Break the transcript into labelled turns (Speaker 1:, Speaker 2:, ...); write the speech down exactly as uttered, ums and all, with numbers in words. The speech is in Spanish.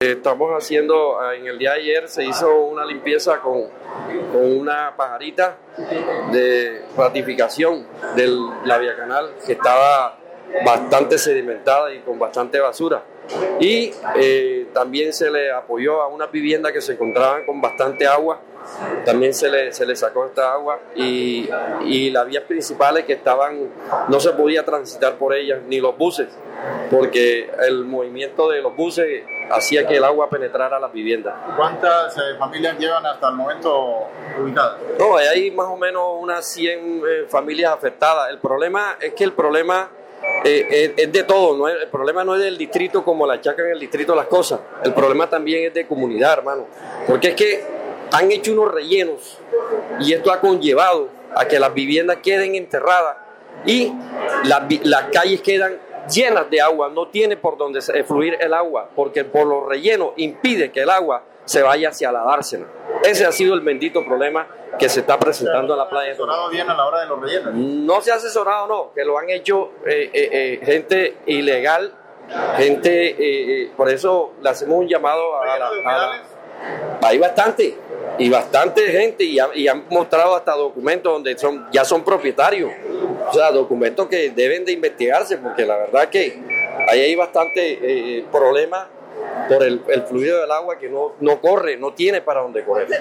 Speaker 1: Estamos haciendo, en el día de ayer se hizo una limpieza con, con una pajarita de ratificación de la vía canal que estaba bastante sedimentada y con bastante basura. Y eh, también se le apoyó a unas viviendas que se encontraban con bastante agua. También se le, se le sacó esta agua y, y las vías principales que estaban, no se podía transitar por ellas, ni los buses, porque el movimiento de los buses hacía que el agua penetrara a las viviendas.
Speaker 2: ¿Cuántas eh, familias llevan hasta el momento ubicadas?
Speaker 1: No, hay más o menos unas cien eh, familias afectadas. El problema es que el problema eh, es, es de todo, ¿no? El problema no es del distrito como le achacan el distrito las cosas, el problema también es de comunidad, hermano, porque es que han hecho unos rellenos y esto ha conllevado a que las viviendas queden enterradas y las, las calles quedan llenas de agua, no tiene por dónde fluir el agua, porque por los rellenos impide que el agua se vaya hacia la dársena. Ese ha sido el bendito problema que se está presentando en la playa.
Speaker 2: ¿Se ha asesorado bien a la hora de los rellenos?
Speaker 1: No se ha asesorado, no, que lo han hecho eh, eh, eh, gente ilegal, gente, eh, eh, por eso le hacemos un llamado a la... A la hay bastante, y bastante gente, y, ha, y han mostrado hasta documentos donde son, ya son propietarios, o sea, documentos que deben de investigarse, porque la verdad que ahí hay bastante eh, problemas por el, el fluido del agua que no, no corre, no tiene para dónde correr.